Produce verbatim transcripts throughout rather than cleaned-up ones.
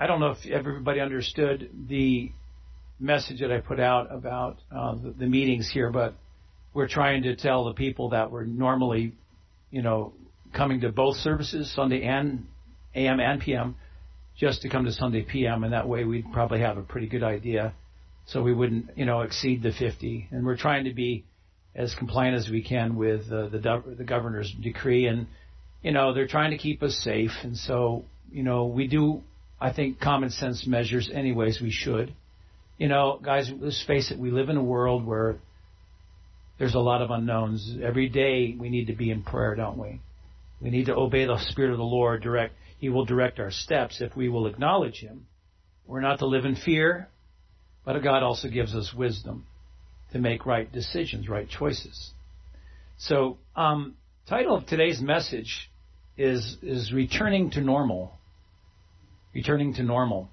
I don't know if everybody understood the message that I put out about uh, the, the meetings here, but we're trying to tell the people that were normally, you know, coming to both services, Sunday and A M and P M, just to come to Sunday P M, and that way we'd probably have a pretty good idea, so we wouldn't, you know, exceed the fifty. And we're trying to be as compliant as we can with uh, the the governor's decree, and you know, they're trying to keep us safe, and so you know, we do, I think, common sense measures. Anyways, we should. You know, guys, let's face it, we live in a world where there's a lot of unknowns. Every day we need to be in prayer, don't we? We need to obey the Spirit of the Lord. Direct. He will direct our steps if we will acknowledge Him. We're not to live in fear, but God also gives us wisdom to make right decisions, right choices. So, um, title of today's message is is Returning to Normal. Returning to normal.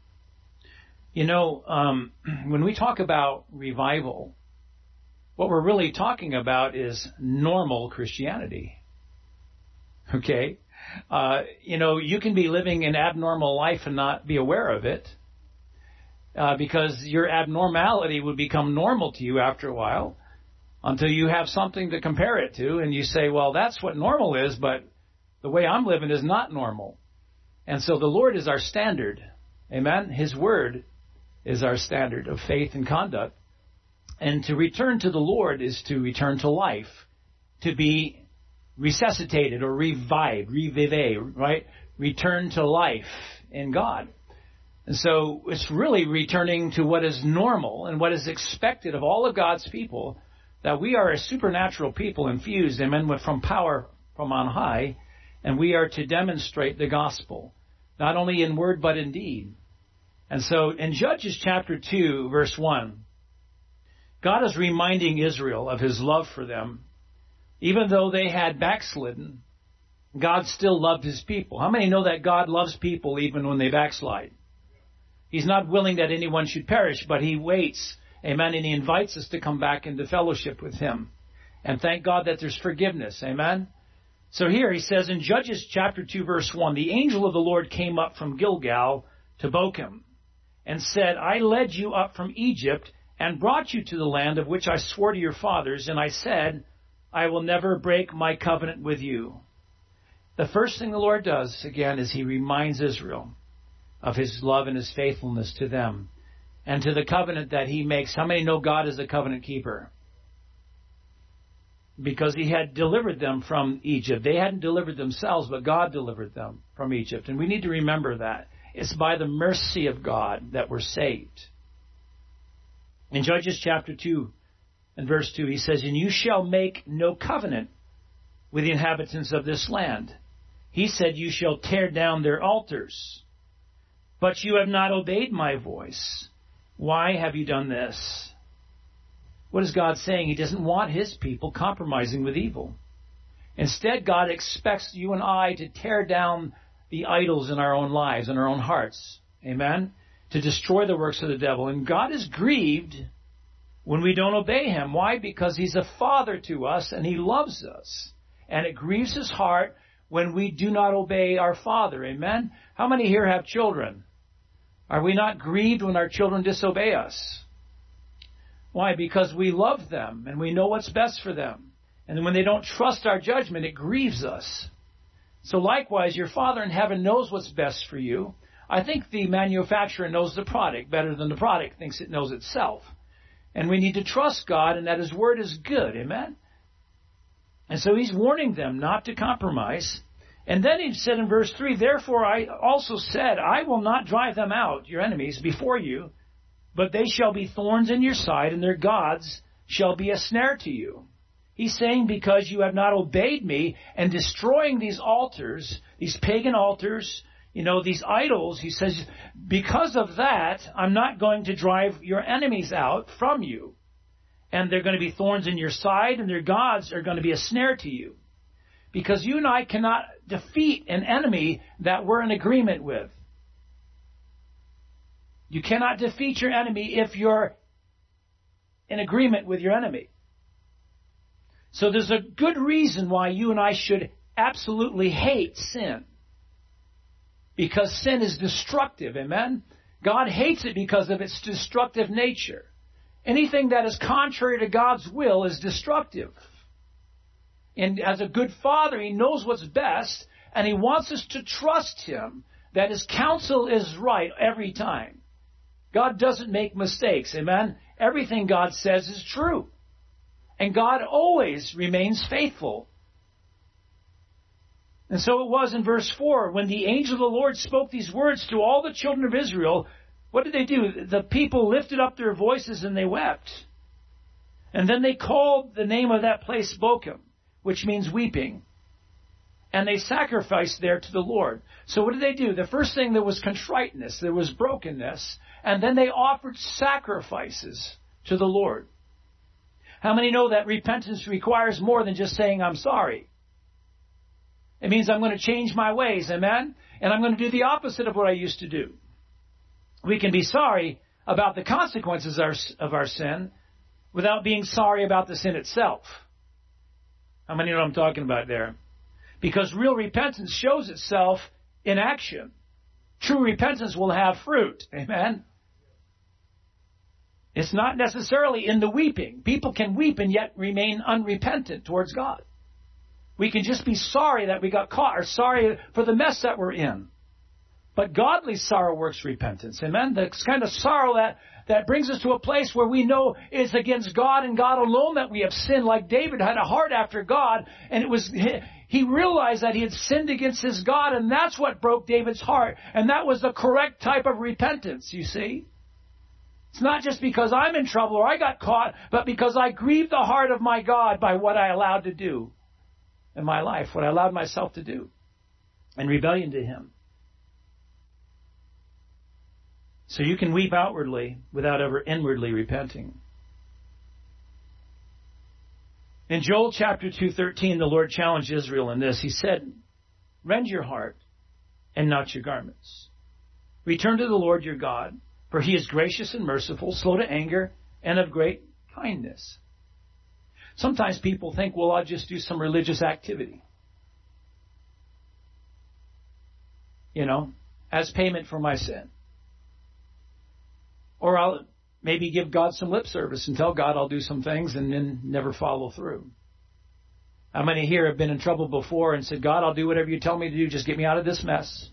You know, um, when we talk about revival, what we're really talking about is normal Christianity. Okay? Uh, you know, you can be living an abnormal life and not be aware of it, uh, because your abnormality would become normal to you after a while until you have something to compare it to, and you say, well, that's what normal is, but the way I'm living is not normal. And so the Lord is our standard. Amen? His Word is our standard of faith and conduct. And to return to the Lord is to return to life, to be resuscitated or revived, revive, right? Return to life in God. And so it's really returning to what is normal and what is expected of all of God's people, that we are a supernatural people infused, amen, from power from on high, and we are to demonstrate the gospel, not only in word but in deed. And so in Judges chapter two, verse one, God is reminding Israel of His love for them. Even though they had backslidden, God still loved His people. How many know that God loves people even when they backslide? He's not willing that anyone should perish, but He waits, amen, and He invites us to come back into fellowship with Him. And thank God that there's forgiveness, amen? So here He says in Judges chapter two, verse one, the angel of the Lord came up from Gilgal to Bochim and said, I led you up from Egypt and brought you to the land of which I swore to your fathers, and I said, I will never break my covenant with you. The first thing the Lord does, again, is He reminds Israel of His love and His faithfulness to them and to the covenant that He makes. How many know God is a covenant keeper? Because He had delivered them from Egypt. They hadn't delivered themselves, but God delivered them from Egypt. And we need to remember that. It's by the mercy of God that we're saved. In Judges chapter two and verse two, He says, and you shall make no covenant with the inhabitants of this land. He said, you shall tear down their altars. But you have not obeyed my voice. Why have you done this? What is God saying? He doesn't want His people compromising with evil. Instead, God expects you and I to tear down the idols in our own lives, in our own hearts. Amen? To destroy the works of the devil. And God is grieved when we don't obey Him. Why? Because He's a Father to us and He loves us. And it grieves His heart when we do not obey our Father. Amen? How many here have children? Are we not grieved when our children disobey us? Why? Because we love them and we know what's best for them. And when they don't trust our judgment, it grieves us. So likewise, your Father in heaven knows what's best for you. I think the manufacturer knows the product better than the product thinks it knows itself. And we need to trust God and that His Word is good. Amen? And so He's warning them not to compromise. And then He said in verse three, therefore I also said, I will not drive them out, your enemies, before you, but they shall be thorns in your side, and their gods shall be a snare to you. He's saying because you have not obeyed me and destroying these altars, these pagan altars, you know, these idols, He says, because of that, I'm not going to drive your enemies out from you. And they're going to be thorns in your side, and their gods are going to be a snare to you. Because you and I cannot defeat an enemy that we're in agreement with. You cannot defeat your enemy if you're in agreement with your enemy. So there's a good reason why you and I should absolutely hate sin. because sin is destructive. Amen? God hates it because of its destructive nature. Anything that is contrary to God's will is destructive. And as a good father, he knows what's best, and he wants us to trust him that his counsel is right every time. God doesn't make mistakes. Amen? Everything God says is true. And God always remains faithful. And so it was in verse four, when the angel of the Lord spoke these words to all the children of Israel, what did they do? The people lifted up their voices and they wept. And then they called the name of that place Bochim, which means weeping. And they sacrificed there to the Lord. So what did they do? The first thing, there was contriteness, there was brokenness, and then they offered sacrifices to the Lord. How many know that repentance requires more than just saying, I'm sorry? It means I'm going to change my ways, amen? And I'm going to do the opposite of what I used to do. We can be sorry about the consequences of our sin without being sorry about the sin itself. How many know what I'm talking about there? Because real repentance shows itself in action. True repentance will have fruit, amen? It's not necessarily in the weeping. People can weep and yet remain unrepentant towards God. We can just be sorry that we got caught, or sorry for the mess that we're in. But godly sorrow works repentance. Amen? The kind of sorrow that, that brings us to a place where we know it's against God and God alone that we have sinned. Like David had a heart after God, and it was he realized that he had sinned against his God, and that's what broke David's heart. And that was the correct type of repentance, you see. It's not just because I'm in trouble or I got caught, but because I grieved the heart of my God by what I allowed to do in my life, what I allowed myself to do in rebellion to him. So you can weep outwardly without ever inwardly repenting. In Joel chapter two thirteen, the Lord challenged Israel in this. He said, rend your heart and not your garments. Return to the Lord your God, for he is gracious and merciful, slow to anger, and of great kindness. Sometimes people think, well, I'll just do some religious activity, you know, as payment for my sin. Or I'll maybe give God some lip service and tell God I'll do some things and then never follow through. How many here have been in trouble before and said, God, I'll do whatever you tell me to do, just get me out of this mess?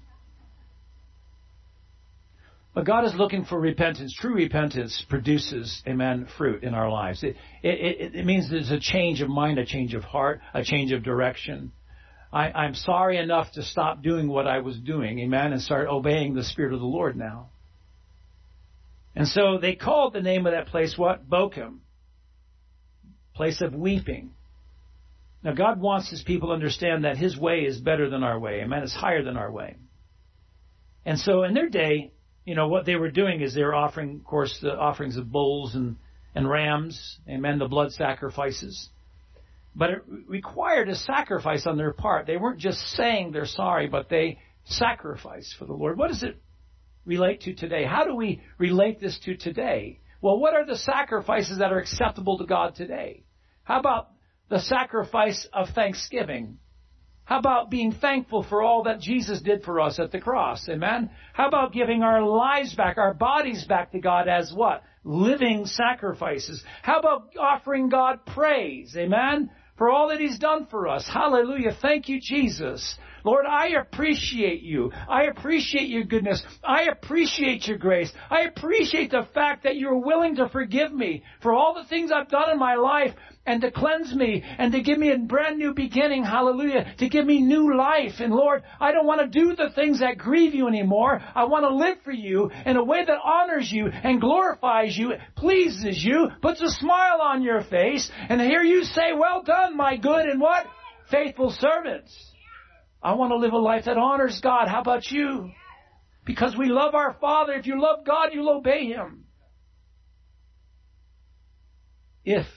But God is looking for repentance. True repentance produces, amen, fruit in our lives. It, it, it means there's a change of mind, a change of heart, a change of direction. I, I'm sorry enough to stop doing what I was doing, amen, and start obeying the Spirit of the Lord now. And so they called the name of that place what? Bochim. Place of weeping. Now God wants his people to understand that his way is better than our way. Amen. It's higher than our way. And so in their day, you know, what they were doing is they were offering, of course, the offerings of bulls and, and rams. Amen. The blood sacrifices. But it required a sacrifice on their part. They weren't just saying they're sorry, but they sacrificed for the Lord. What does it relate to today? How do we relate this to today? Well, what are the sacrifices that are acceptable to God today? How about the sacrifice of thanksgiving? How about being thankful for all that Jesus did for us at the cross? Amen? How about giving our lives back, our bodies back to God as what? Living sacrifices. How about offering God praise? Amen? For all that he's done for us. Hallelujah. Thank you, Jesus. Lord, I appreciate you. I appreciate your goodness. I appreciate your grace. I appreciate the fact that you're willing to forgive me for all the things I've done in my life and to cleanse me and to give me a brand new beginning. Hallelujah. To give me new life. And Lord, I don't want to do the things that grieve you anymore. I want to live for you in a way that honors you and glorifies you, pleases you, puts a smile on your face, and hear you say, well done, my good and what? Faithful servants. I want to live a life that honors God. How about you? Because we love our Father. If you love God, you'll obey him. If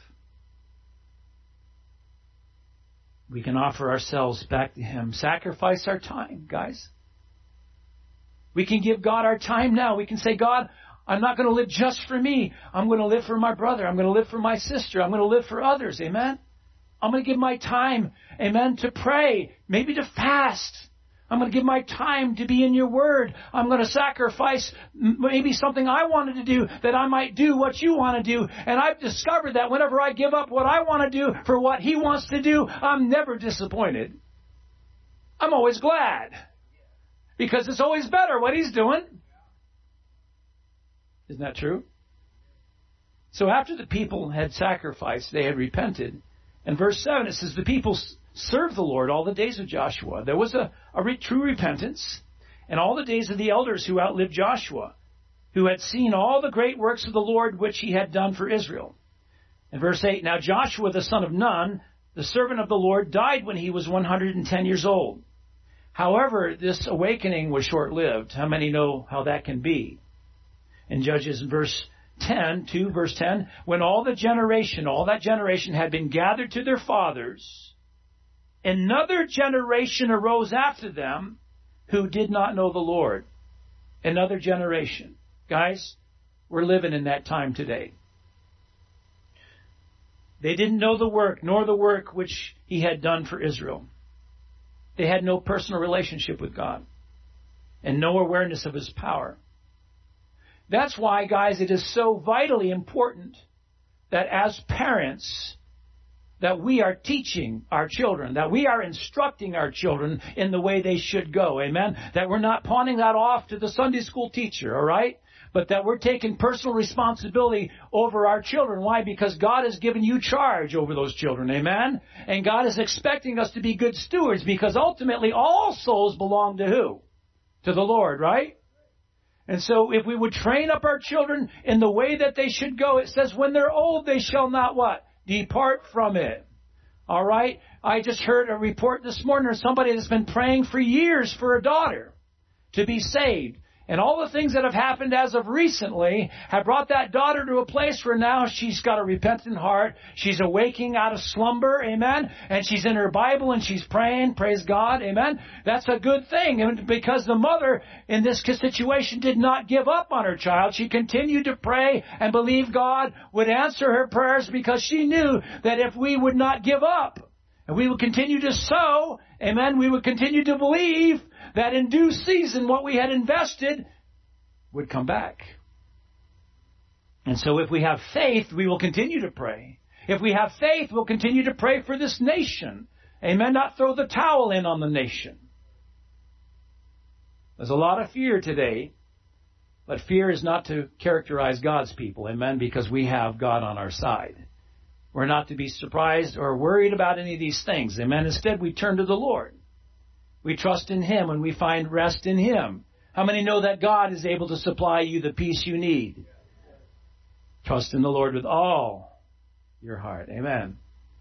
we can offer ourselves back to him, sacrifice our time, guys. We can give God our time now. We can say, God, I'm not going to live just for me. I'm going to live for my brother. I'm going to live for my sister. I'm going to live for others. Amen? I'm going to give my time, amen, to pray, maybe to fast. I'm going to give my time to be in your word. I'm going to sacrifice maybe something I wanted to do that I might do what you want to do. And I've discovered that whenever I give up what I want to do for what he wants to do, I'm never disappointed. I'm always glad. Because it's always better what he's doing. Isn't that true? So after the people had sacrificed, they had repented. In verse seven, it says, the people served the Lord all the days of Joshua. There was a, a re- true repentance. And all the days of the elders who outlived Joshua, who had seen all the great works of the Lord which he had done for Israel. In verse eight, now Joshua the son of Nun, the servant of the Lord, died when he was one hundred ten years old. However, this awakening was short-lived. How many know how that can be? In Judges verse ten, two, verse ten, when all the generation, all that generation had been gathered to their fathers, another generation arose after them who did not know the Lord. Another generation. Guys, we're living in that time today. They didn't know the work, nor the work which he had done for Israel. They had no personal relationship with God and no awareness of his power. That's why, guys, it is so vitally important that as parents, that we are teaching our children, that we are instructing our children in the way they should go. Amen? That we're not pawning that off to the Sunday school teacher, all right? But that we're taking personal responsibility over our children. Why? Because God has given you charge over those children. Amen? And God is expecting us to be good stewards because ultimately all souls belong to who? To the Lord, right? And so if we would train up our children in the way that they should go, it says when they're old, they shall not what? Depart from it. All right? I just heard a report this morning of somebody that's been praying for years for a daughter to be saved. And all the things that have happened as of recently have brought that daughter to a place where now she's got a repentant heart. She's awaking out of slumber, amen? And she's in her Bible and she's praying, praise God, amen? That's a good thing. And because the mother in this situation did not give up on her child, she continued to pray and believe God would answer her prayers because she knew that if we would not give up and we would continue to sow, amen, we would continue to believe that in due season what we had invested would come back. And so if we have faith, we will continue to pray. If we have faith, we'll continue to pray for this nation. Amen. Not throw the towel in on the nation. There's a lot of fear today, but fear is not to characterize God's people. Amen. Because we have God on our side. We're not to be surprised or worried about any of these things. Amen. Instead, we turn to the Lord. We trust in him and we find rest in him. How many know that God is able to supply you the peace you need? Trust in the Lord with all your heart. Amen.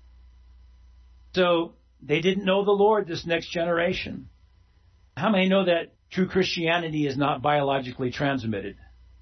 So they didn't know the Lord, this next generation. How many know that true Christianity is not biologically transmitted?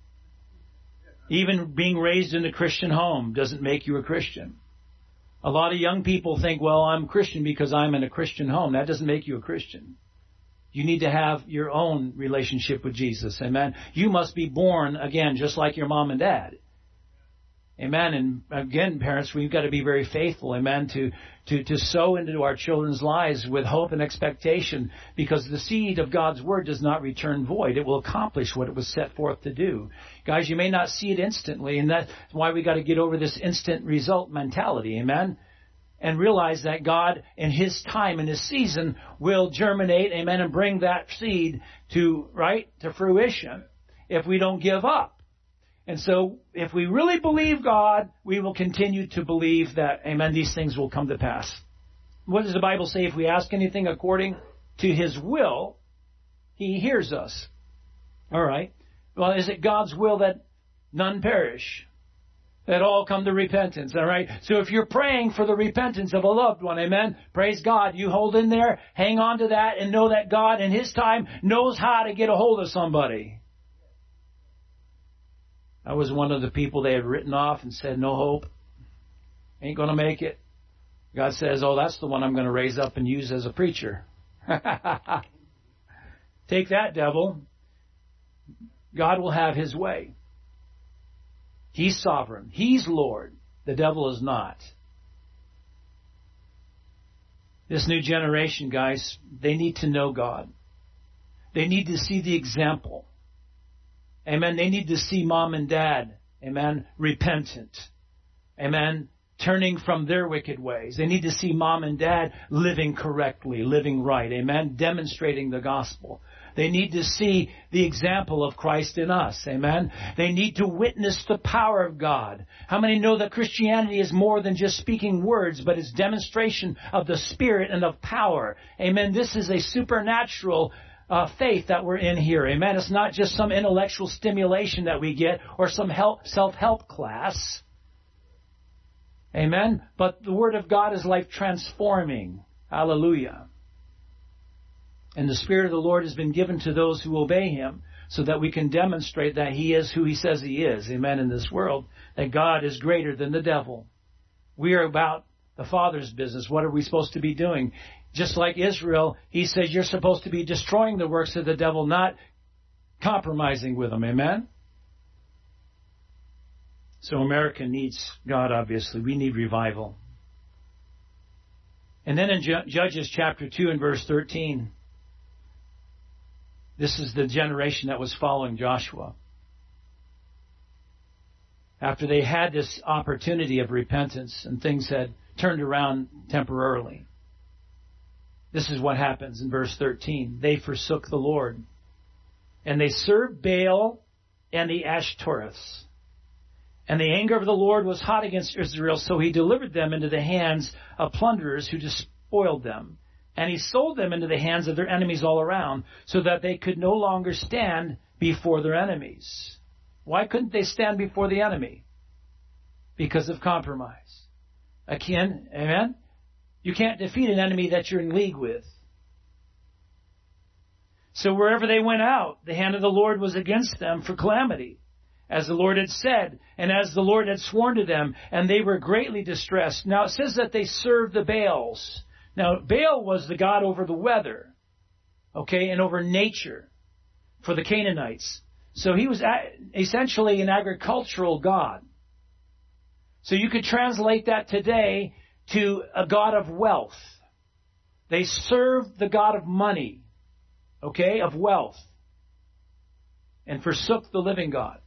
Even being raised in a Christian home doesn't make you a Christian. A lot of young people think, well, I'm Christian because I'm in a Christian home. That doesn't make you a Christian. You need to have your own relationship with Jesus. Amen. You must be born again, just like your mom and dad. Amen. And again, parents, we've got to be very faithful, amen, to, to, to sow into our children's lives with hope and expectation, because the seed of God's word does not return void. It will accomplish what it was set forth to do. Guys, you may not see it instantly, and that's why we got to get over this instant result mentality, amen, and realize that God, in his time, in his season, will germinate, amen, and bring that seed to, right, to fruition if we don't give up. And so, if we really believe God, we will continue to believe that, amen, these things will come to pass. What does the Bible say? If we ask anything according to his will, he hears us. All right. Well, is it God's will that none perish, that all come to repentance? All right. So if you're praying for the repentance of a loved one, amen, praise God. You hold in there, hang on to that, and know that God in his time knows how to get a hold of somebody. I was one of the people they had written off and said, no hope. Ain't going to make it. God says, oh, that's the one I'm going to raise up and use as a preacher. Take that, devil. God will have his way. He's sovereign. He's Lord. The devil is not. This new generation, guys, they need to know God. They need to see the example. Amen. They need to see mom and dad, amen, repentant. Amen. Turning from their wicked ways. They need to see mom and dad living correctly, living right. Amen. Demonstrating the gospel. They need to see the example of Christ in us. Amen. They need to witness the power of God. How many know that Christianity is more than just speaking words, but it's demonstration of the Spirit and of power? Amen. This is a supernatural uh, faith that we're in here. Amen. It's not just some intellectual stimulation that we get or some help, self-help class. Amen. But the Word of God is life transforming. Hallelujah. And the Spirit of the Lord has been given to those who obey Him so that we can demonstrate that He is who He says He is. Amen. In this world, that God is greater than the devil. We are about the Father's business. What are we supposed to be doing? Just like Israel, He says you're supposed to be destroying the works of the devil, not compromising with them. Amen. So America needs God, obviously. We need revival. And then in Judges chapter two and verse thirteen, this is the generation that was following Joshua. After they had this opportunity of repentance and things had turned around temporarily, this is what happens in verse thirteen. They forsook the Lord, and they served Baal and the Ashtoreths. And the anger of the Lord was hot against Israel, so He delivered them into the hands of plunderers who despoiled them. And He sold them into the hands of their enemies all around, so that they could no longer stand before their enemies. Why couldn't they stand before the enemy? Because of compromise. Again, amen? You can't defeat an enemy that you're in league with. So wherever they went out, the hand of the Lord was against them for calamity, as the Lord had said, and as the Lord had sworn to them, and they were greatly distressed. Now it says that they served the Baals. Now Baal was the god over the weather, okay, and over nature for the Canaanites. So he was essentially an agricultural god. So you could translate that today to a god of wealth. They served the god of money, okay, of wealth, and forsook the living God.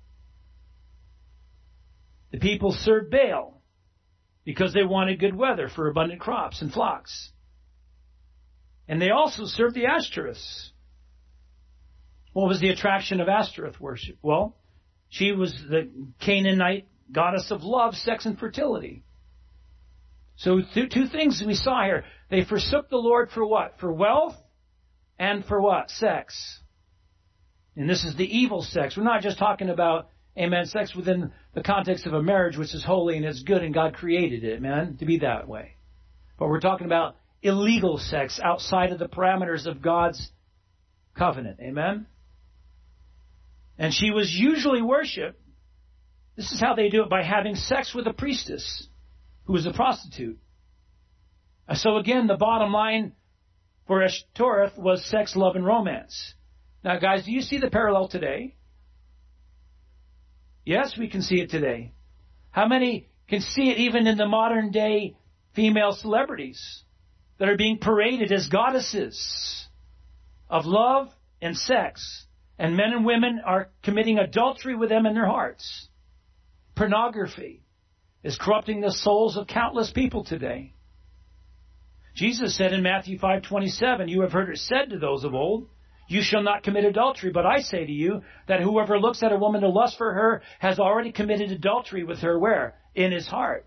The people served Baal because they wanted good weather for abundant crops and flocks. And they also served the Ashtoreths. What was the attraction of Ashtoreth worship? Well, she was the Canaanite goddess of love, sex, and fertility. So th- two things we saw here. They forsook the Lord for what? For wealth and for what? Sex. And this is the evil sex. We're not just talking about, amen, sex within the context of a marriage, which is holy and it's good and God created it, man, to be that way. But we're talking about illegal sex outside of the parameters of God's covenant, amen? And she was usually worshipped. This is how they do it, by having sex with a priestess who was a prostitute. So again, the bottom line for Ashtoreth was sex, love, and romance. Now, guys, do you see the parallel today? Yes, we can see it today. How many can see it even in the modern day female celebrities that are being paraded as goddesses of love and sex? And men and women are committing adultery with them in their hearts. Pornography is corrupting the souls of countless people today. Jesus said in Matthew five twenty-seven, "You have heard it said to those of old, you shall not commit adultery. But I say to you that whoever looks at a woman to lust for her has already committed adultery with her." Where? In his heart.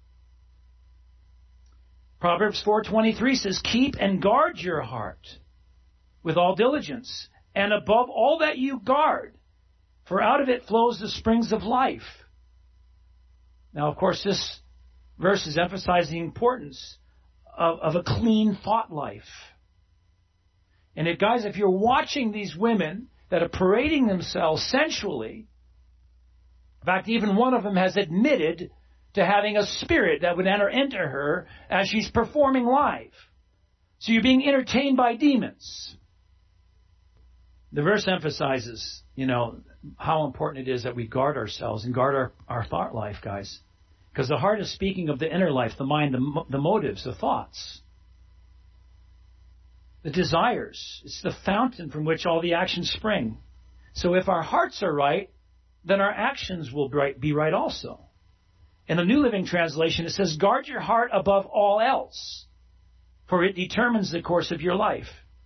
Proverbs four twenty-three says, "Keep and guard your heart with all diligence, and above all that you guard, for out of it flows the springs of life." Now, of course, this verse is emphasizing the importance of, of a clean thought life. And if, guys, if you're watching these women that are parading themselves sensually, in fact, even one of them has admitted to having a spirit that would enter into her as she's performing live. So you're being entertained by demons. The verse emphasizes, you know, how important it is that we guard ourselves and guard our, our thought life, guys. Because the heart is speaking of the inner life, the mind, the, the motives, the thoughts. the desires. It's the fountain from which all the actions spring. So if our hearts are right, then our actions will be right also. In the New Living Translation, it says, guard your heart above all else, for it determines the course of your life.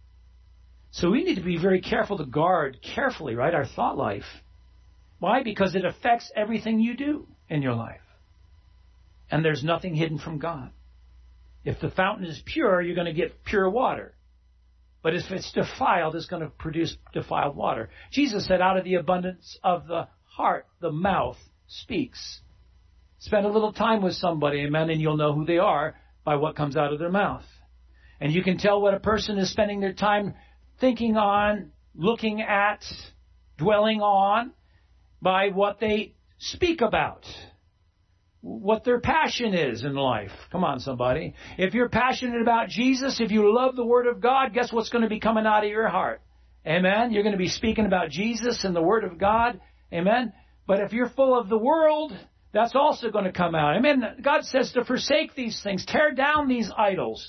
So we need to be very careful to guard carefully, right, our thought life. Why? Because it affects everything you do in your life. And there's nothing hidden from God. If the fountain is pure, you're going to get pure water. But if it's defiled, it's going to produce defiled water. Jesus said, out of the abundance of the heart, the mouth speaks. Spend a little time with somebody, amen, and you'll know who they are by what comes out of their mouth. And you can tell what a person is spending their time thinking on, looking at, dwelling on, by what they speak about, what their passion is in life. Come on, somebody. If you're passionate about Jesus, if you love the Word of God, guess what's going to be coming out of your heart? Amen? You're going to be speaking about Jesus and the Word of God. Amen? But if you're full of the world, that's also going to come out. Amen? God says to forsake these things, tear down these idols,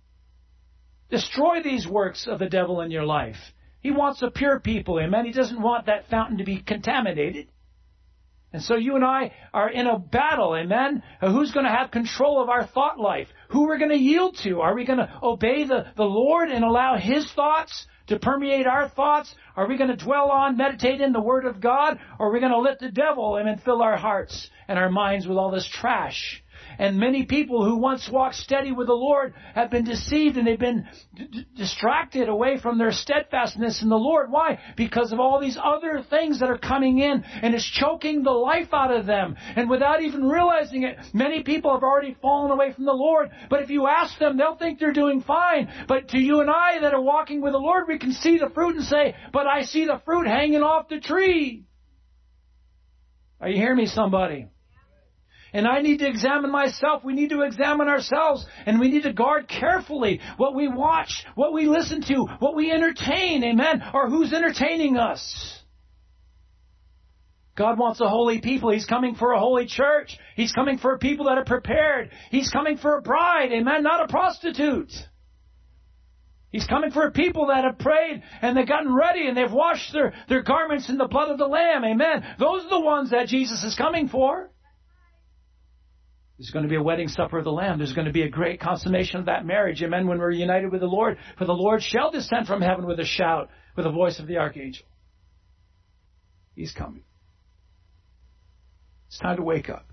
destroy these works of the devil in your life. He wants a pure people, amen? He doesn't want that fountain to be contaminated. And so you and I are in a battle, amen? Who's going to have control of our thought life? Who we're going to yield to? Are we going to obey the, the Lord and allow His thoughts to permeate our thoughts? Are we going to dwell on, meditate in the Word of God? Or are we going to let the devil, amen, fill our hearts and our minds with all this trash? And many people who once walked steady with the Lord have been deceived and they've been d- distracted away from their steadfastness in the Lord. Why? Because of all these other things that are coming in, and it's choking the life out of them. And without even realizing it, many people have already fallen away from the Lord. But if you ask them, they'll think they're doing fine. But to you and I that are walking with the Lord, we can see the fruit and say, but I see the fruit hanging off the tree. Are you hearing me, somebody? And I need to examine myself. We need to examine ourselves. And we need to guard carefully what we watch, what we listen to, what we entertain. Amen. Or who's entertaining us. God wants a holy people. He's coming for a holy church. He's coming for people that are prepared. He's coming for a bride. Amen. Not a prostitute. He's coming for a people that have prayed and they've gotten ready and they've washed their, their garments in the blood of the Lamb. Amen. Those are the ones that Jesus is coming for. There's going to be a wedding supper of the Lamb. There's going to be a great consummation of that marriage. Amen. When we're united with the Lord. For the Lord shall descend from heaven with a shout, with the voice of the archangel. He's coming. It's time to wake up.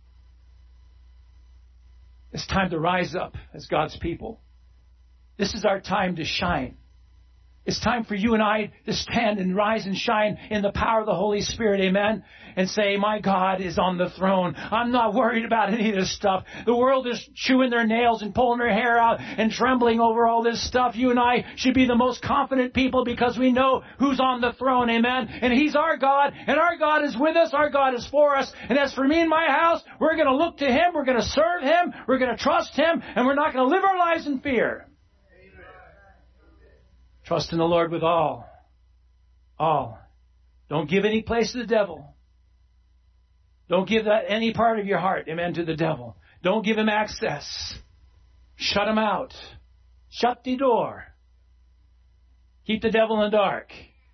It's time to rise up as God's people. This is our time to shine. It's time for you and I to stand and rise and shine in the power of the Holy Spirit, amen, and say, my God is on the throne. I'm not worried about any of this stuff. The world is chewing their nails and pulling their hair out and trembling over all this stuff. You and I should be the most confident people because we know who's on the throne, amen, and He's our God, and our God is with us. Our God is for us, and as for me and my house, we're going to look to Him, we're going to serve Him, we're going to trust Him, and we're not going to live our lives in fear. Trust in the Lord with all. All. Don't give any place to the devil. Don't give that any part of your heart, amen, to the devil. Don't give him access. Shut him out. Shut the door. Keep the devil in the dark.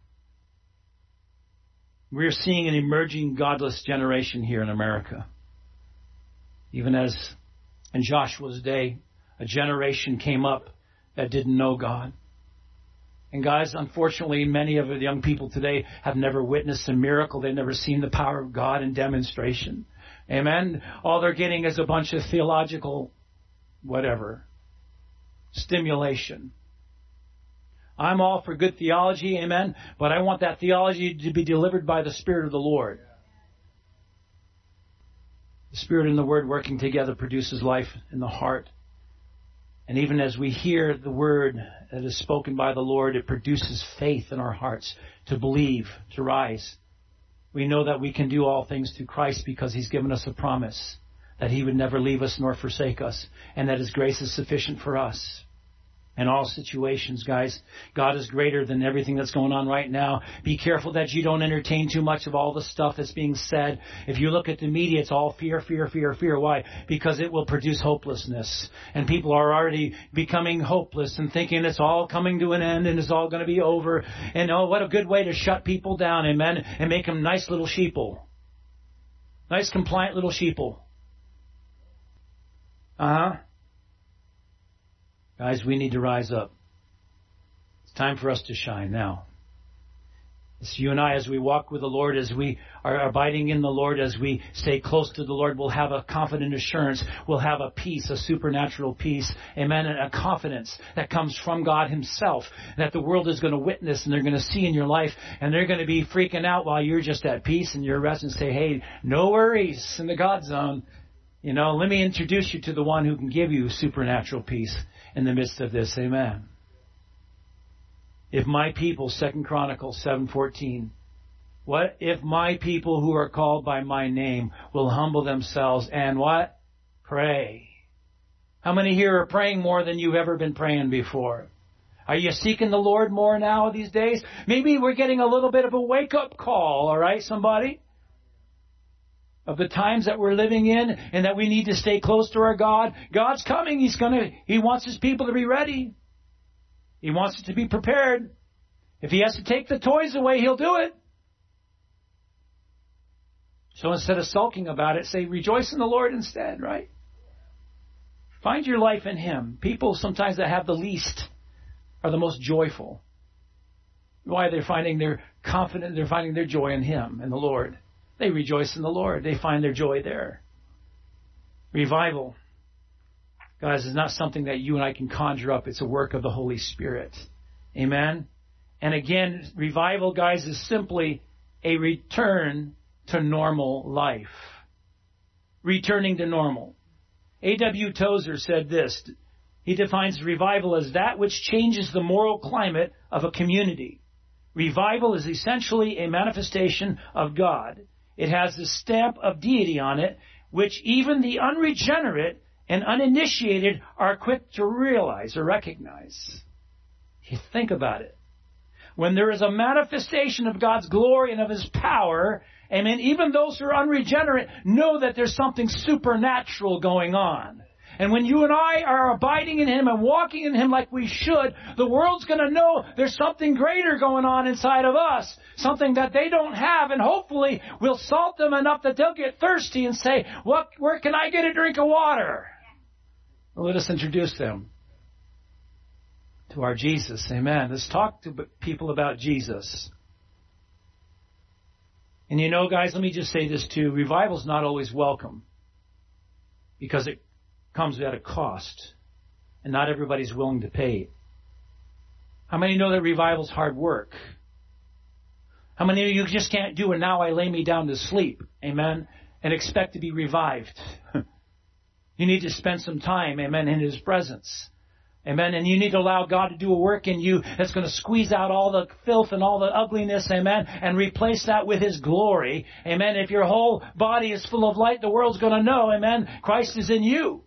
We're seeing an emerging godless generation here in America. Even as in Joshua's day, a generation came up that didn't know God. And guys, unfortunately, many of the young people today have never witnessed a miracle. They've never seen the power of God in demonstration. Amen? All they're getting is a bunch of theological, whatever, stimulation. I'm all for good theology, amen, but I want that theology to be delivered by the Spirit of the Lord. The Spirit and the Word working together produces life in the heart. And even as we hear the word that is spoken by the Lord, it produces faith in our hearts to believe, to rise. We know that we can do all things through Christ because He's given us a promise that He would never leave us nor forsake us, and that His grace is sufficient for us. In all situations, guys, God is greater than everything that's going on right now. Be careful that you don't entertain too much of all the stuff that's being said. If you look at the media, it's all fear, fear, fear, fear. Why? Because it will produce hopelessness. And people are already becoming hopeless and thinking it's all coming to an end and it's all going to be over. And oh, what a good way to shut people down, amen, and make them nice little sheeple. Nice compliant little sheeple. Uh-huh. Guys, we need to rise up. It's time for us to shine now. It's you and I, as we walk with the Lord, as we are abiding in the Lord, as we stay close to the Lord, we'll have a confident assurance. We'll have a peace, a supernatural peace. Amen. And a confidence that comes from God himself, that the world is going to witness and they're going to see in your life, and they're going to be freaking out while you're just at peace and you're resting and say, hey, no worries in the God zone. You know, let me introduce you to the one who can give you supernatural peace in the midst of this. Amen. If my people, Second Chronicles seven fourteen, what if my people who are called by my name will humble themselves and what? Pray. How many here are praying more than you've ever been praying before? Are you seeking the Lord more now these days? Maybe we're getting a little bit of a wake-up call, all right, somebody? Of the times that we're living in, and that we need to stay close to our God. God's coming. He's gonna, He wants His people to be ready. He wants us to be prepared. If He has to take the toys away, He'll do it. So instead of sulking about it, say, rejoice in the Lord instead, right? Find your life in Him. People sometimes that have the least are the most joyful. Why? They're finding their confidence, they're finding their joy in Him, in the Lord. They rejoice in the Lord. They find their joy there. Revival, guys, is not something that you and I can conjure up. It's a work of the Holy Spirit. Amen? And again, revival, guys, is simply a return to normal life. Returning to normal. A W Tozer said this. He defines revival as that which changes the moral climate of a community. Revival is essentially a manifestation of God. It has the stamp of deity on it, which even the unregenerate and uninitiated are quick to realize or recognize. You think about it. When there is a manifestation of God's glory and of His power, amen, even those who are unregenerate know that there's something supernatural going on. And when you and I are abiding in Him and walking in Him like we should, the world's going to know there's something greater going on inside of us. Something that they don't have. And hopefully we'll salt them enough that they'll get thirsty and say, "What? Where can I get a drink of water?" Well, let us introduce them to our Jesus. Amen. Let's talk to people about Jesus. And you know, guys, let me just say this too. Revival's not always welcome, because it comes at a cost, and not everybody's willing to pay it. How many know that revival's hard work? How many of you just can't do it? Now I lay me down to sleep, amen, and expect to be revived? You need to spend some time, amen, in His presence. Amen. And you need to allow God to do a work in you that's going to squeeze out all the filth and all the ugliness, amen, and replace that with His glory. Amen. If your whole body is full of light, the world's going to know, amen, Christ is in you.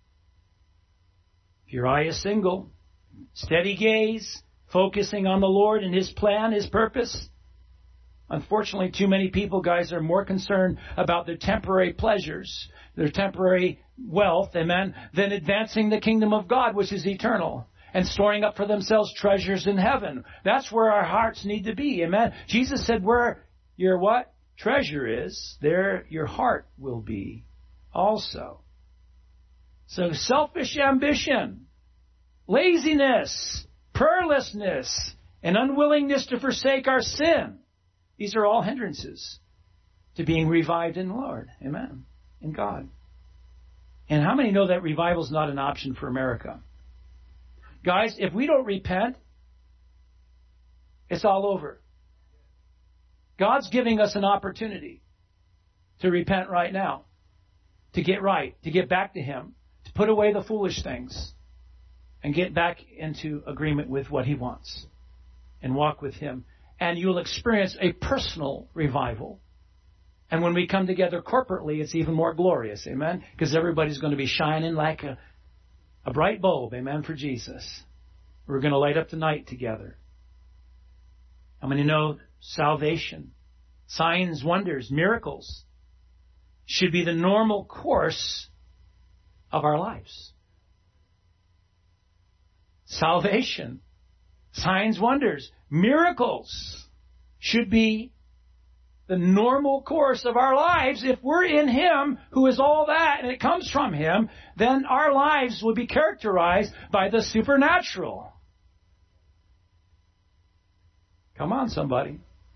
If your eye is single, steady gaze, focusing on the Lord and His plan, His purpose. Unfortunately, too many people, guys, are more concerned about their temporary pleasures, their temporary wealth, amen, than advancing the kingdom of God, which is eternal, and storing up for themselves treasures in heaven. That's where our hearts need to be, amen. Jesus said, where your what? Treasure is, there your heart will be also. So selfish ambition, laziness, prayerlessness, and unwillingness to forsake our sin, these are all hindrances to being revived in the Lord, amen, in God. And how many know that revival is not an option for America? Guys, if we don't repent, it's all over. God's giving us an opportunity to repent right now, to get right, to get back to Him, to put away the foolish things, and get back into agreement with what He wants, and walk with Him. And you'll experience a personal revival. And when we come together corporately, it's even more glorious, amen? Because everybody's going to be shining like a, a bright bulb, amen, for Jesus. We're going to light up the night together. How many know salvation, signs, wonders, miracles should be the normal course of our lives? Salvation, signs, wonders, miracles should be the normal course of our lives. If we're in Him, who is all that, and it comes from Him, then our lives will be characterized by the supernatural. Come on, somebody.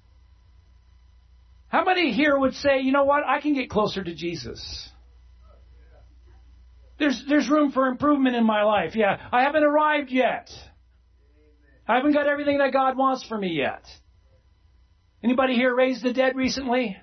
How many here would say, you know what, I can get closer to Jesus? There's, there's room for improvement in my life. Yeah, I haven't arrived yet. I haven't got everything that God wants for me yet. Anybody here raised the dead recently?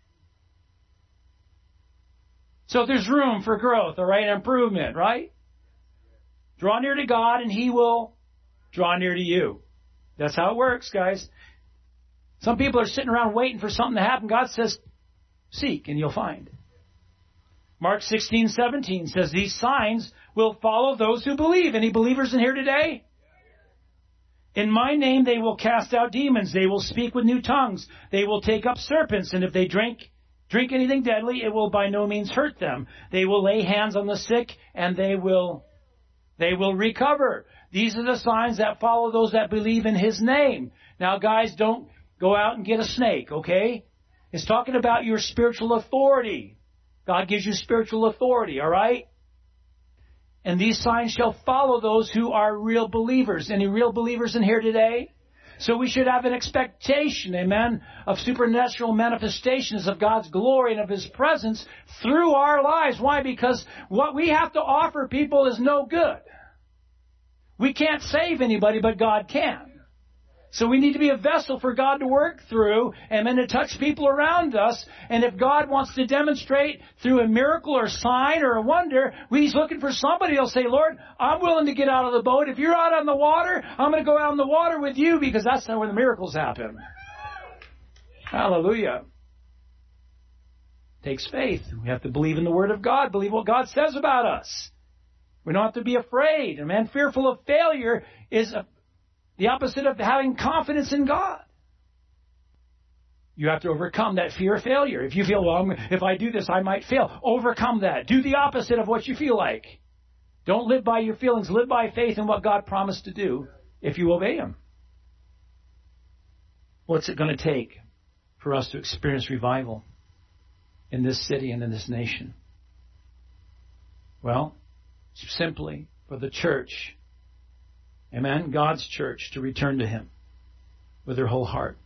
So there's room for growth, all right, improvement, right? Draw near to God and He will draw near to you. That's how it works, guys. Some people are sitting around waiting for something to happen. God says, seek and you'll find. Mark sixteen seventeen says, these signs will follow those who believe. Any believers in here today? In my name they will cast out demons. They will speak with new tongues. They will take up serpents. And if they drink drink anything deadly, it will by no means hurt them. They will lay hands on the sick and they will they will recover. These are the signs that follow those that believe in His name. Now, guys, don't go out and get a snake, okay? It's talking about your spiritual authority. God gives you spiritual authority, all right? And these signs shall follow those who are real believers. Any real believers in here today? So we should have an expectation, amen, of supernatural manifestations of God's glory and of His presence through our lives. Why? Because what we have to offer people is no good. We can't save anybody, but God can. So we need to be a vessel for God to work through and then to touch people around us. And if God wants to demonstrate through a miracle or sign or a wonder, He's looking for somebody who'll say, Lord, I'm willing to get out of the boat. If you're out on the water, I'm going to go out on the water with you, because that's not where the miracles happen. Hallelujah. It takes faith. We have to believe in the Word of God, believe what God says about us. We don't have to be afraid. A man fearful of failure is a the opposite of having confidence in God. You have to overcome that fear of failure. If you feel, well, if I do this, I might fail. Overcome that. Do the opposite of what you feel like. Don't live by your feelings. Live by faith in what God promised to do if you obey Him. What's it going to take for us to experience revival in this city and in this nation? Well, simply for the church, amen, God's church, to return to Him with their whole heart.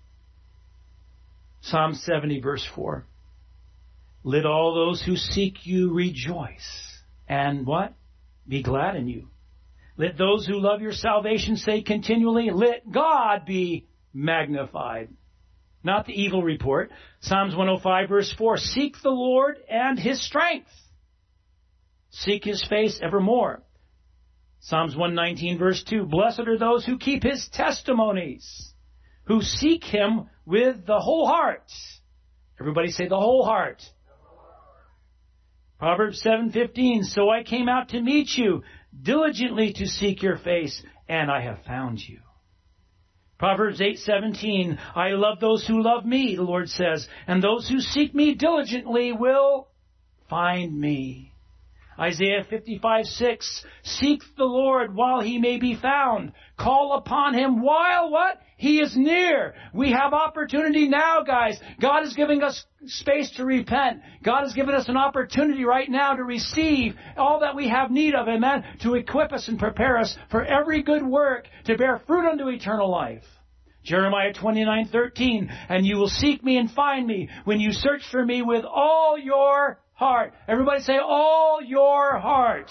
Psalm seventy, verse four. Let all those who seek you rejoice. And what? Be glad in you. Let those who love your salvation say continually, let God be magnified. Not the evil report. Psalms one oh five, verse four. Seek the Lord and His strength. Seek His face evermore. Psalms one nineteen, verse two, blessed are those who keep His testimonies, who seek Him with the whole heart. Everybody say the whole heart. Proverbs seven fifteen, so I came out to meet you, diligently to seek your face, and I have found you. Proverbs eight seventeen, I love those who love me, the Lord says, and those who seek me diligently will find me. Isaiah fifty-five six, seek the Lord while He may be found. Call upon Him while what? He is near. We have opportunity now, guys. God is giving us space to repent. God has given us an opportunity right now to receive all that we have need of, amen, to equip us and prepare us for every good work to bear fruit unto eternal life. Jeremiah twenty-nine thirteen, and you will seek me and find me when you search for me with all your heart. Everybody say, all your heart.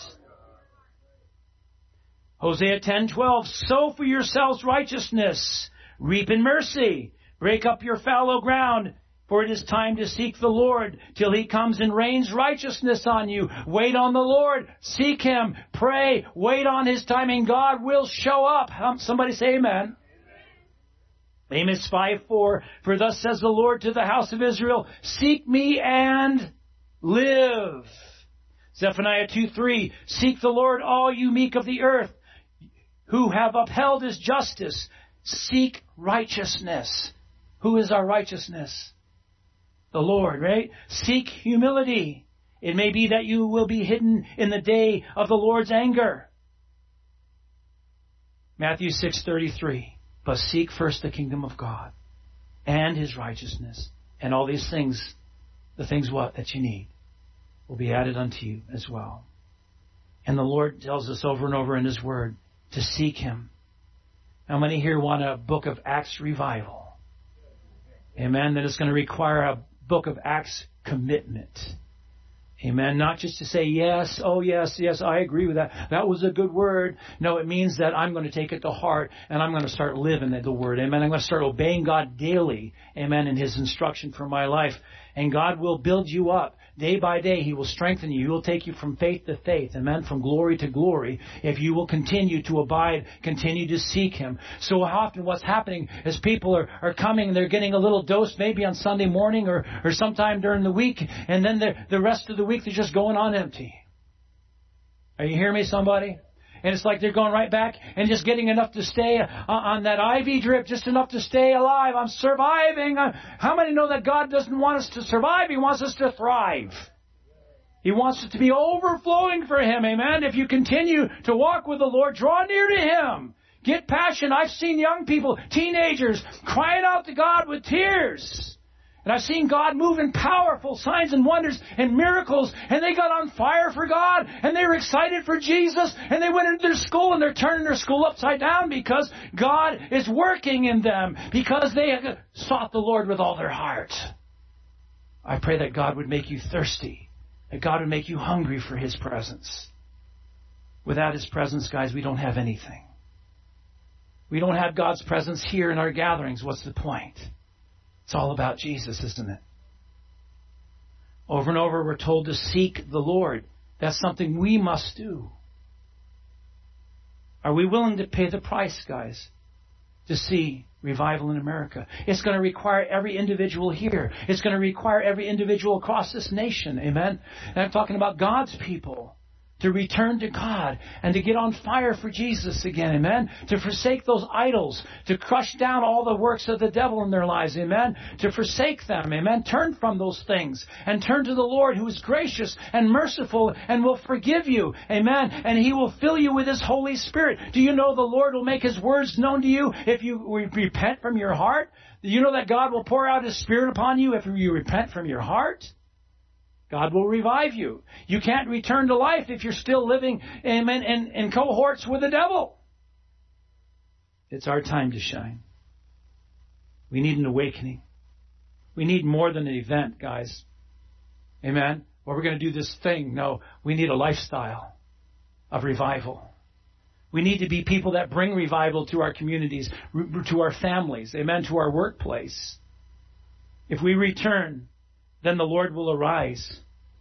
Hosea ten twelve, sow for yourselves righteousness, reap in mercy, break up your fallow ground, for it is time to seek the Lord till He comes and rains righteousness on you. Wait on the Lord, seek Him, pray, wait on His timing. God will show up. Um, somebody say amen. Amos five four, for thus says the Lord to the house of Israel, seek me and live. Zephaniah two three, seek the Lord, all you meek of the earth, who have upheld his justice. Seek righteousness. Who is our righteousness? The Lord, right? Seek humility. It may be that you will be hidden in the day of the Lord's anger. Matthew six thirty-three. But seek first the kingdom of God and his righteousness, and all these things, the things what? That you need, will be added unto you as well. And the Lord tells us over and over in his word to seek him. How many here want a book of Acts revival? Amen. That it's going to require a book of Acts commitment. Amen. Not just to say, yes, oh yes, yes, I agree with that. That was a good word. No, it means that I'm going to take it to heart and I'm going to start living the word. Amen. I'm going to start obeying God daily. Amen. In his instruction for my life. And God will build you up. Day by day, he will strengthen you. He will take you from faith to faith. Amen. From glory to glory. If you will continue to abide, continue to seek him. So often what's happening is people are, are coming and they're getting a little dose maybe on Sunday morning or, or sometime during the week. And then the, the rest of the week they're just going on empty. Are you hearing me, somebody? And it's like they're going right back and just getting enough to stay on that I V drip, just enough to stay alive. I'm surviving. How many know that God doesn't want us to survive? He wants us to thrive. He wants it to be overflowing for him. Amen. If you continue to walk with the Lord, draw near to him. Get passion. I've seen young people, teenagers, crying out to God with tears. And I've seen God move in powerful signs and wonders and miracles. And they got on fire for God. And they were excited for Jesus. And they went into their school and they're turning their school upside down because God is working in them. Because they sought the Lord with all their heart. I pray that God would make you thirsty. That God would make you hungry for his presence. Without his presence, guys, we don't have anything. We don't have God's presence here in our gatherings. What's the point? It's all about Jesus, isn't it? Over and over we're told to seek the Lord. That's something we must do. Are we willing to pay the price, guys, to see revival in America? It's going to require every individual here. It's going to require every individual across this nation. Amen? And I'm talking about God's people. To return to God and to get on fire for Jesus again, amen? To forsake those idols, to crush down all the works of the devil in their lives, amen? To forsake them, amen? Turn from those things and turn to the Lord who is gracious and merciful and will forgive you, amen? And he will fill you with his Holy Spirit. Do you know the Lord will make his words known to you if you repent from your heart? Do you know that God will pour out his Spirit upon you if you repent from your heart? God will revive you. You can't return to life if you're still living in, in, in cohorts with the devil. It's our time to shine. We need an awakening. We need more than an event, guys. Amen? Or we're going to do this thing. No, we need a lifestyle of revival. We need to be people that bring revival to our communities, to our families, amen, to our workplace. If we return, then the Lord will arise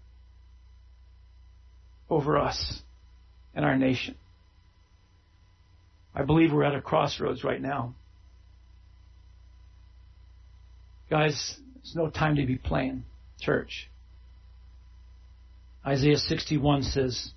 over us and our nation. I believe we're at a crossroads right now. Guys, it's no time to be playing church. Isaiah sixty-one says,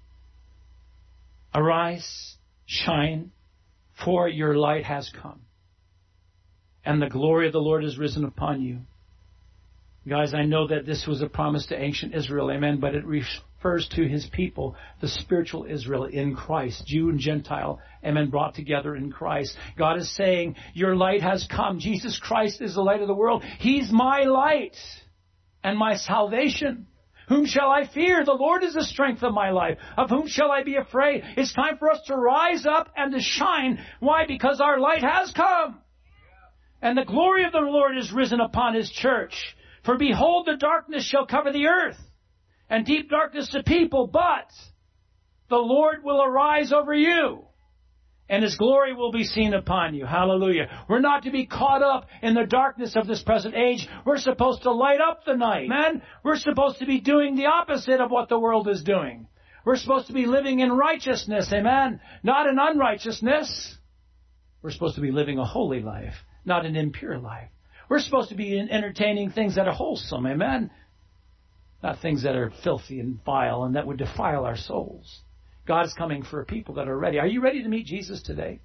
"Arise, shine, for your light has come, and the glory of the Lord is risen upon you." Guys, I know that this was a promise to ancient Israel, amen, but it refers to his people, the spiritual Israel in Christ, Jew and Gentile, amen, brought together in Christ. God is saying, your light has come. Jesus Christ is the light of the world. He's my light and my salvation. Whom shall I fear? The Lord is the strength of my life. Of whom shall I be afraid? It's time for us to rise up and to shine. Why? Because our light has come. And the glory of the Lord is risen upon his church. For behold, the darkness shall cover the earth, and deep darkness the people, but the Lord will arise over you, and his glory will be seen upon you. Hallelujah. We're not to be caught up in the darkness of this present age. We're supposed to light up the night. Amen? We're supposed to be doing the opposite of what the world is doing. We're supposed to be living in righteousness. Amen? Not in unrighteousness. We're supposed to be living a holy life, not an impure life. We're supposed to be entertaining things that are wholesome, amen? Not things that are filthy and vile and that would defile our souls. God is coming for people that are ready. Are you ready to meet Jesus today?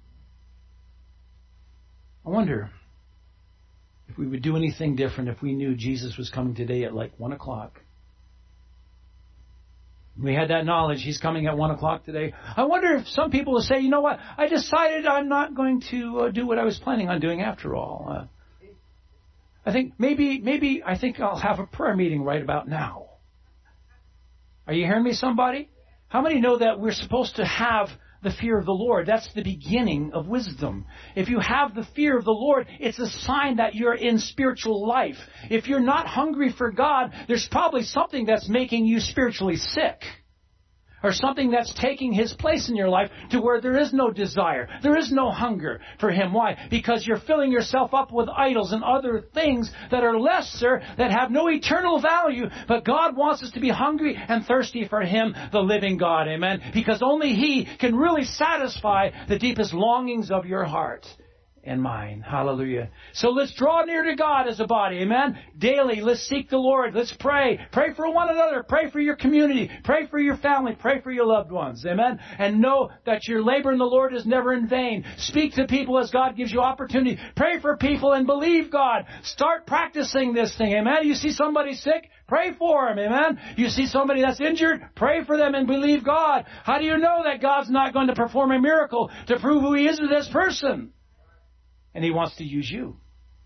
I wonder if we would do anything different if we knew Jesus was coming today at like one o'clock. We had that knowledge. He's coming at one o'clock today. I wonder if some people will say, you know what? I decided I'm not going to uh, do what I was planning on doing after all. Uh, I think maybe, maybe I think I'll have a prayer meeting right about now. Are you hearing me, somebody? How many know that we're supposed to have the fear of the Lord? That's the beginning of wisdom. If you have the fear of the Lord, it's a sign that you're in spiritual life. If you're not hungry for God, there's probably something that's making you spiritually sick. Or something that's taking His place in your life to where there is no desire. There is no hunger for Him. Why? Because you're filling yourself up with idols and other things that are lesser, that have no eternal value. But God wants us to be hungry and thirsty for Him, the living God. Amen? Because only He can really satisfy the deepest longings of your heart and mine. Hallelujah. So let's draw near to God as a body. Amen. Daily, let's seek the Lord. Let's pray. Pray for one another. Pray for your community. Pray for your family. Pray for your loved ones. Amen. And know that your labor in the Lord is never in vain. Speak to people as God gives you opportunity. Pray for people and believe God. Start practicing this thing. Amen. You see somebody sick? Pray for them. Amen. You see somebody that's injured? Pray for them and believe God. How do you know that God's not going to perform a miracle to prove who He is to this person? And He wants to use you.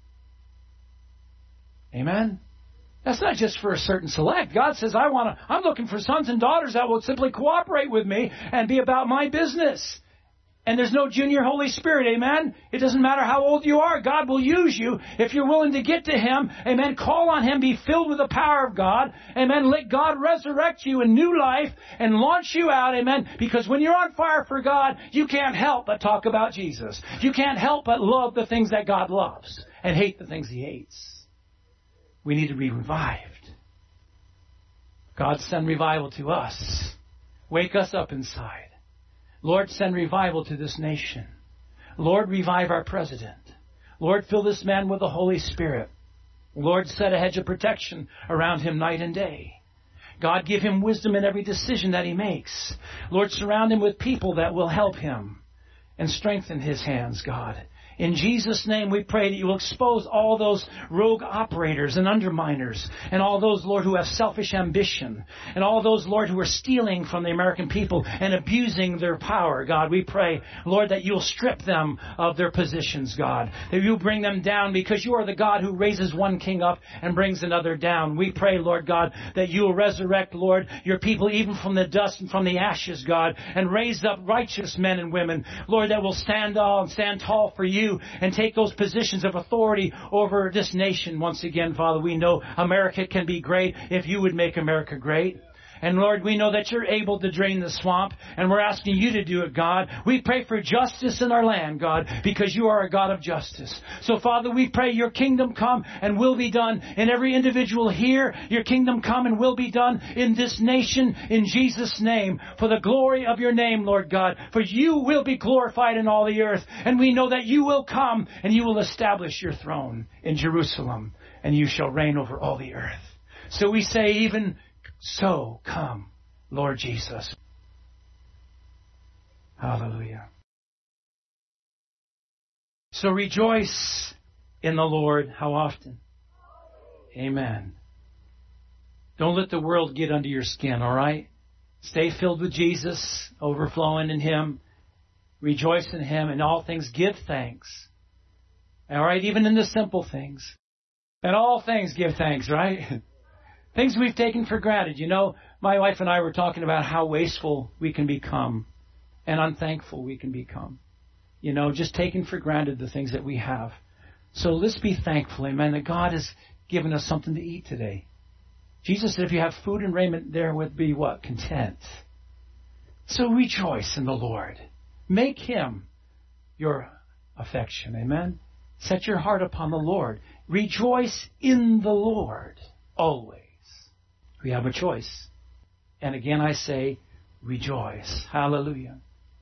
Amen? That's not just for a certain select. God says, I want to, I'm looking for sons and daughters that will simply cooperate with me and be about my business. And there's no junior Holy Spirit, amen? It doesn't matter how old you are. God will use you if you're willing to get to Him. Amen. Call on Him. Be filled with the power of God. Amen. Let God resurrect you in new life and launch you out. Amen. Because when you're on fire for God, you can't help but talk about Jesus. You can't help but love the things that God loves and hate the things He hates. We need to be revived. God, send revival to us. Wake us up inside. Lord, send revival to this nation. Lord, revive our president. Lord, fill this man with the Holy Spirit. Lord, set a hedge of protection around him night and day. God, give him wisdom in every decision that he makes. Lord, surround him with people that will help him and strengthen his hands, God. In Jesus' name, we pray that you will expose all those rogue operators and underminers and all those, Lord, who have selfish ambition and all those, Lord, who are stealing from the American people and abusing their power. God, we pray, Lord, that you'll strip them of their positions, God, that you'll bring them down because you are the God who raises one king up and brings another down. We pray, Lord God, that you will resurrect, Lord, your people even from the dust and from the ashes, God, and raise up righteous men and women, Lord, that will stand tall and stand tall for you and take those positions of authority over this nation. Once again, Father, we know America can be great if you would make America great. And Lord, we know that you're able to drain the swamp, and we're asking you to do it, God. We pray for justice in our land, God, because you are a God of justice. So, Father, we pray your kingdom come and will be done in every individual here. Your kingdom come and will be done in this nation in Jesus' name. For the glory of your name, Lord God. For you will be glorified in all the earth. And we know that you will come and you will establish your throne in Jerusalem, and you shall reign over all the earth. So we say, even so, come, Lord Jesus. Hallelujah. So rejoice in the Lord. How often? Amen. Don't let the world get under your skin, all right? Stay filled with Jesus, overflowing in Him. Rejoice in Him. In all things, give thanks. All right? Even in the simple things. In all things, give thanks, right? Things we've taken for granted. You know, my wife and I were talking about how wasteful we can become and unthankful we can become. You know, just taking for granted the things that we have. So let's be thankful, amen, that God has given us something to eat today. Jesus said if you have food and raiment, there would be what? Content. So rejoice in the Lord. Make Him your affection, amen. Set your heart upon the Lord. Rejoice in the Lord always. We have a choice. And again I say, rejoice. Hallelujah.